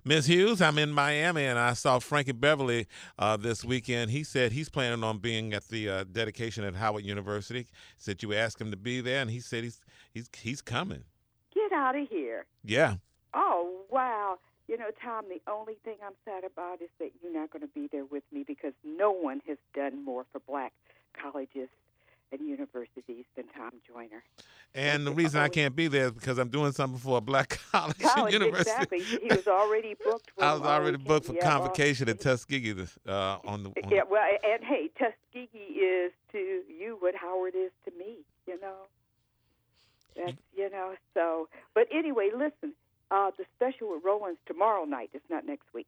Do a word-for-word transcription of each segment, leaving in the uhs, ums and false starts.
Miss Hughes, I'm in Miami, and I saw Frankie Beverly uh, this weekend. He said he's planning on being at the uh, dedication at Howard University. Said you asked him to be there, and he said he's he's he's coming. Get out of here. Yeah. Oh, wow. You know, Tom, the only thing I'm sad about is that you're not going to be there with me because no one has done more for black colleges and universities than Tom Joyner. And the reason I can't be there is because I'm doing something for a black college, college and university. Exactly. He was already booked. For I was already weekend. booked for yeah, convocation well, at Tuskegee this, uh, on the. On yeah, well, and hey, Tuskegee is to you what Howard is to me. You know. That's you know. So, but anyway, listen. Uh, the special with Roland's tomorrow night. It's not next week.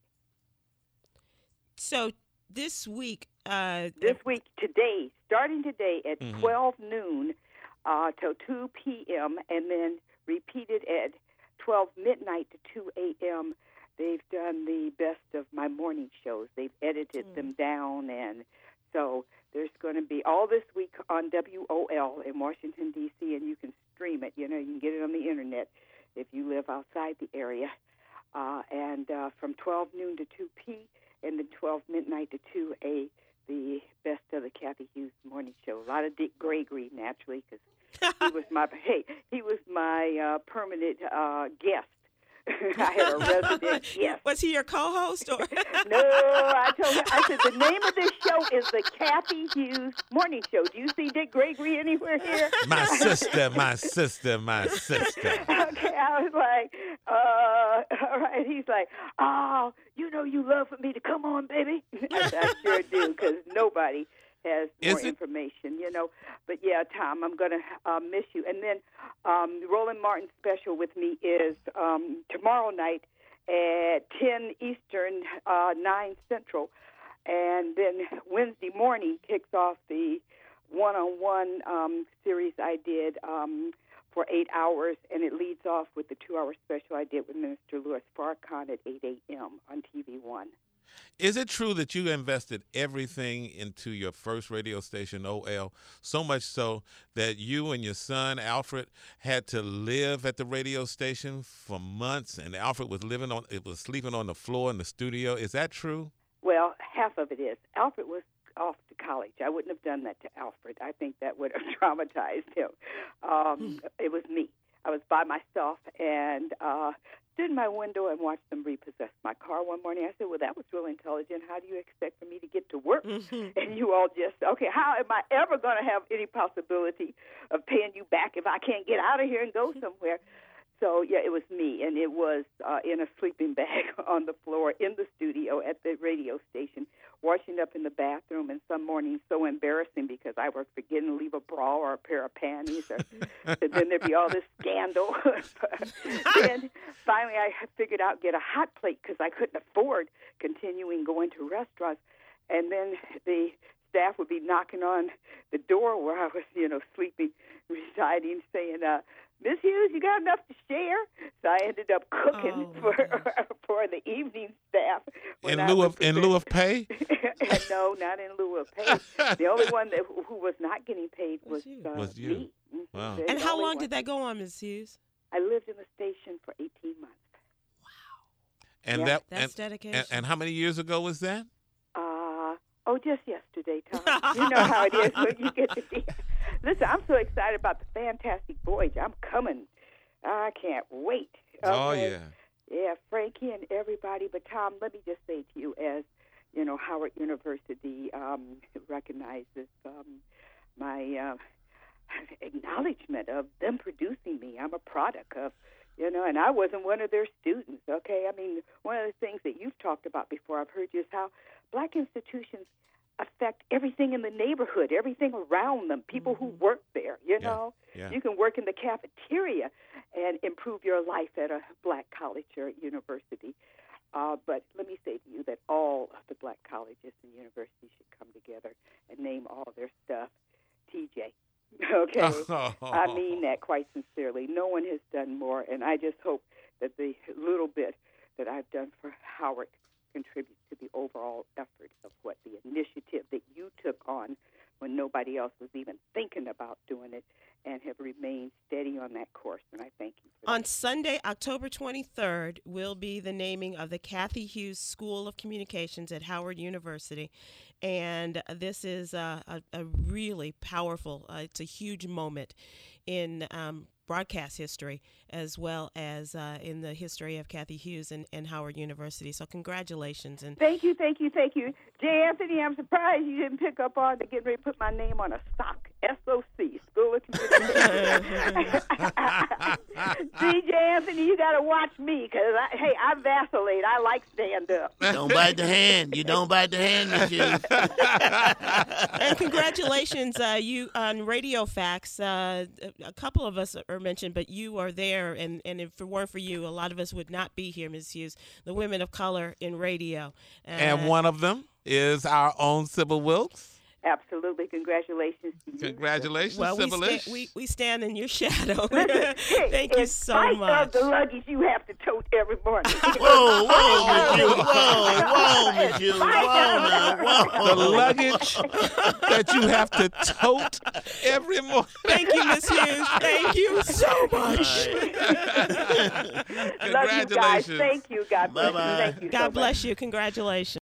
So this week. Uh, this week, today, starting today at mm-hmm. twelve noon uh, till two p.m., and then repeated at twelve midnight to two a.m., they've done the best of my morning shows. They've edited mm. them down, and so there's going to be all this week on W O L in Washington, D C, and you can stream it. You know, you can get it on the Internet if you live outside the area. Uh, and uh, from twelve noon to two p.m., and then twelve midnight to two a.m., the best of the Kathy Hughes morning show. A lot of Dick Gregory, naturally, because he was my hey, he was my uh, permanent uh, guest. I had a resident guest. Was he your co-host? Or? No, I told him. I said the name of this show is the Kathy Hughes Morning Show. Do you see Dick Gregory anywhere here? My sister, my sister, my sister. Okay, I was like, uh, all right. He's like, oh, you know, you love for me to come on, baby. I said, I sure do, because nobody has more information, you know. But yeah, Tom, I'm going to uh, miss you. And then um, Roland Martin's special with me is um, tomorrow night at ten Eastern, uh, nine Central. And then Wednesday morning kicks off the one-on-one um, series I did um, for eight hours, and it leads off with the two-hour special I did with Minister Louis Farrakhan at eight a.m. on T V One. Is it true that you invested everything into your first radio station, O L, so much so that you and your son, Alfred, had to live at the radio station for months, and Alfred was living on, it was sleeping on the floor in the studio? Is that true? Well, half of it is. Alfred was off to college. I wouldn't have done that to Alfred. I think that would have traumatized him. Um, it was me. I was by myself, and uh, stood in my window and watched them repossess my car one morning. I said, well, that was real intelligent. How do you expect for me to get to work? Mm-hmm. And you all just, okay, how am I ever going to have any possibility of paying you back if I can't get out of here and go somewhere? So, yeah, it was me, and it was uh, in a sleeping bag on the floor in the studio at the radio station, washing up in the bathroom, and some mornings so embarrassing because I was forgetting to leave a bra or a pair of panties, or and then there'd be all this scandal. Then finally I figured out get a hot plate because I couldn't afford continuing going to restaurants, and then the staff would be knocking on the door where I was, you know, sleeping, residing, saying, uh, Miss Hughes, you got enough to share? So I ended up cooking oh, for for the evening staff. In lieu of in lieu of pay? No, not in lieu of pay. The only one that who was not getting paid was, uh, was you. me. Wow. And how long one. did that go on, Miss Hughes? I lived in the station for eighteen months. Wow. And yeah. that That's and, dedication. And, and how many years ago was that? Uh, oh, just yesterday, Tom. You know how it is when you get to be. Listen, I'm so excited about the Fantastic Voyage. I'm coming. I can't wait. Okay? Oh, yeah. Yeah, Frankie and everybody. But, Tom, let me just say to you, as, you know, Howard University um, recognizes um, my uh, acknowledgement of them producing me. I'm a product of, you know, and I wasn't one of their students, okay? I mean, one of the things that you've talked about before I've heard you is how black institutions affect everything in the neighborhood, everything around them, people mm-hmm. who work there, you know. Yeah, yeah. You can work in the cafeteria and improve your life at a black college or university. Uh, but let me say to you that all of the black colleges and universities should come together and name all their stuff T J. Okay? I mean that quite sincerely. No one has done more, and I just hope that the little bit that I've done for Howard contributes to the overall effort of what the initiative that you took on when nobody else was even thinking about doing it, and have remained steady on that course, and I thank you for that. On Sunday, October twenty-third, will be the naming of the Kathy Hughes School of Communications at Howard University. And this is a, a, a really powerful, uh, it's a huge moment in um, broadcast history, as well as uh, in the history of Kathy Hughes and, and Howard University. So congratulations. And Thank you, thank you, thank you. J. Anthony, I'm surprised you didn't pick up on to get ready to put my name on a stock, S O C, School of Communications. D J Anthony, you got to watch me, because, I, hey, I vacillate. I like stand up. Don't bite the hand. You don't bite the hand, Miss Hughes. And congratulations, uh, you on Radio Facts. Uh, a couple of us are mentioned, but you are there, and, and if it weren't for you, a lot of us would not be here, Miz Hughes. The women of color in radio. Uh, And one of them is our own Sybil Wilkes. Absolutely. Congratulations to you. Congratulations, well, we, Sybil. sta- we we stand in your shadow. Listen, hey, Thank you in so spite much. of the luggage you have to tote every morning. Whoa, whoa, Miss Hughes. Whoa, whoa, Miss Hughes. Whoa, now, whoa. The luggage that you have to tote every morning. Thank you, Miz Hughes. Thank you so much. Love you guys. Congratulations. Thank you. God bless Bye-bye. you. Thank you so God much. bless you. Congratulations.